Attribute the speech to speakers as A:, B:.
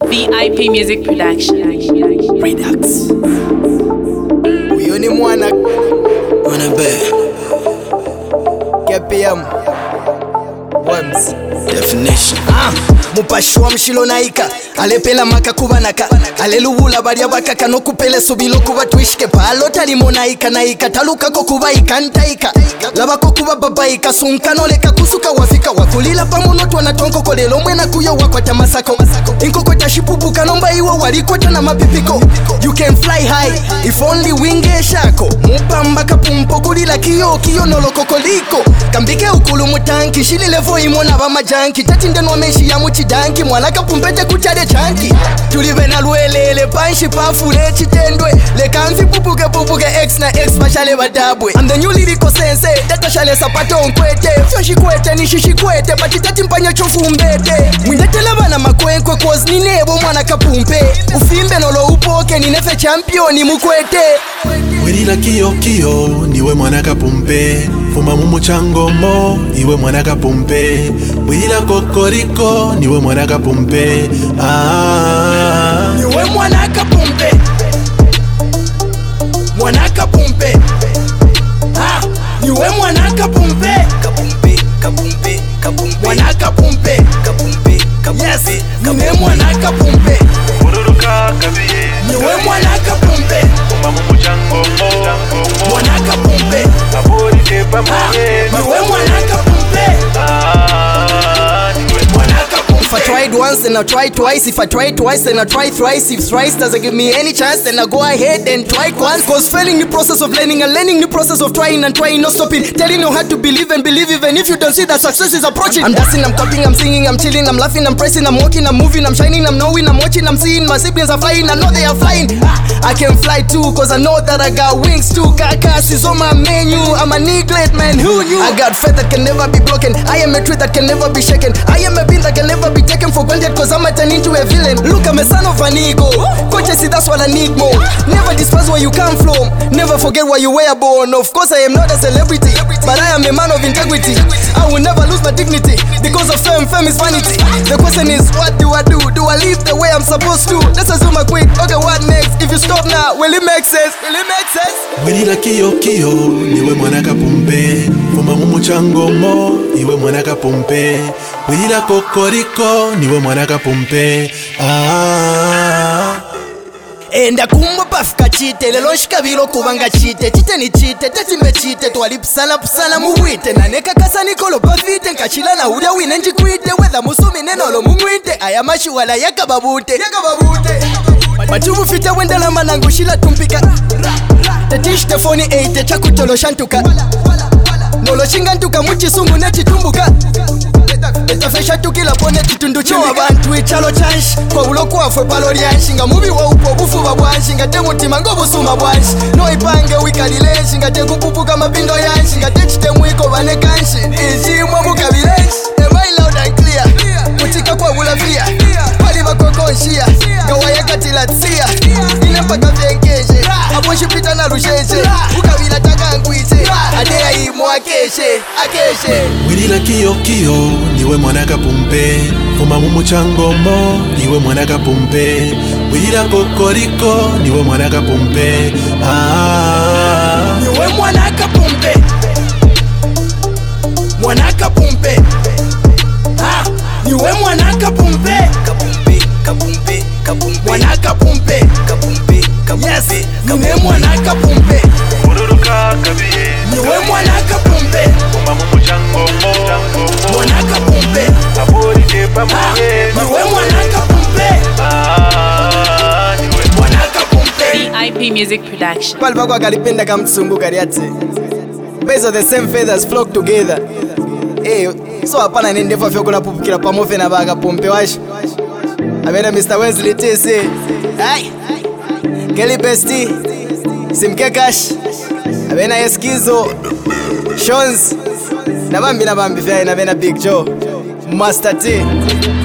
A: VIP Music Production.
B: Redux. We only wanna bet. KPM. Worms. Definition. Mupashwa mshilo naika alepela makakubanaka alelubula balia bakaka nokupele subilo kuba twishke palo talimo naika taluka ko kuba ikantaika labako kuba babaika sunkano leka kusuka wafika wakulila pamono na tonko kolelo mwena kuyo wakwata masako inkoko tashipupuka nomba iwo walikota na mapipiko. You can fly high if only winge shako mupamba kapumpo kulila kiyo nolokokoliko kambike ukulu mutanki shili levo imona ba majanki tatinde no meshi ya muchidanki mwanaka pumpete kuchade chanki tulive na lwelele panshi pafule chitendwe lekanzi pupuke x na x bashale badabwe. I'm the new lyrical sensei data shale sapato nkwete fyo shikwete nishishikwete patitati mpanya chofu mbete mwindetele bana makwenkwe cause ninebo mwana kapumpe ufimbe nolo upoke ninefe championi mukwete
C: Wirila kiyo niwe mwana kapumpe fuma mumuchangomo iwe mwana kapumpe Wirila kokoriko niwe mwana kapumpe
B: niwe mwana kapumpe mwana kapumpe niwe mwana kapumpe mwana kapumpe yes niwe mwana kapumpe niwe mwana kapumpe mwana kapumpe niwe mwana kapumpe. If I tried once then I tried twice. If I tried twice then I tried thrice. If thrice doesn't give me any chance then I go ahead and try once. Cause failing the process of learning and learning the process of trying and trying, no stopping. Telling you how to believe and believe even if you don't see that success is approaching. I'm dancing, I'm clapping, I'm singing, I'm chilling, I'm laughing, I'm pressing, I'm walking, I'm moving, I'm shining, I'm knowing, I'm watching, I'm seeing. My siblings are flying, I know they are flying. I can fly too cause I know that I got wings too. Kakas is on my menu, I'm a neglect man, who knew? I got faith that can never be broken. I am a truth that can never be shaken. I am a being that can never be taken for granted cause I might turn into a villain. Look, I'm a son of an ego. Coaches, see that's what I need more. Never despise where you come from. Never forget where you were born. Of course I am not a celebrity, but I am a man of integrity. I will never lose my dignity because of fame. Fame is vanity. The question is, what do I do? Do I live the way I'm supposed to? Let's assume I quit. Okay, what next? If you stop now, will it make sense? Will it make sense?
C: Wirila kiyo niwe mwana kapumpe fuma mumuchangomo iwe mwana kapumpe Wirila kokoriko niwe mwana kapumpe
B: Enda kumba pafika chite lelo nshikabilo kubanga chite chite ni chite tetimbe chite twalipusana pusana muwite naneka kasa nikolo bavite nkachila na ulia wine njikwite wetha musumi nenolo mumwite aya mashiwala yakababute Matubu fite wendela manangu shila tumpika Tetish tefoni 8 chakutolo shantuka Nolo shingantuka muchisungu nechitumbuka Etafesha tukila pone titundu chimika abantu ichalo chanshi kwa uloku wafwe palo lyanshi nga mubi wa upo bufuba bwanshi nga te mutima ngobusuma bwanshi no ipange wikalilenshi nga te kupupuka mapindo yanshi nga te chitemwiko bane kanshi ijimwa mukabilenshi Am I loud and clear? Kutika kwa ulavia pali bakokonshiya nga wayakatila tsiya ine mpaka vyenkeje aposhi pita na rusheje ukabila takangwiche adeya imo akeshe
C: Wirila kiyo niwe mwana kapumpe fuma mumuchangomo niwe mwana kapumpe Wirila kokoriko niwe mwana kapumpe
B: niwe mwana kapumpe mwana kapumpe niwe mwana kapumpe mwana kapumpe yes niwe mwana kapumpe niwe mwana kapumpe mwana kapumpe niwe mwana kapumpe mwana kapumpe.
A: VIP Music Production.
B: Pali bako akalipenda kamtsungu kariate Birds of the same feathers flock together. So hapana nendefa fyo kuna pupukila pamofe na baka pompe washu Amena Mr. Wesley T.C. Hai Kelly Bestie Simke Cash Amena Eskizo Shons Nabambi fya na Big Joe Master T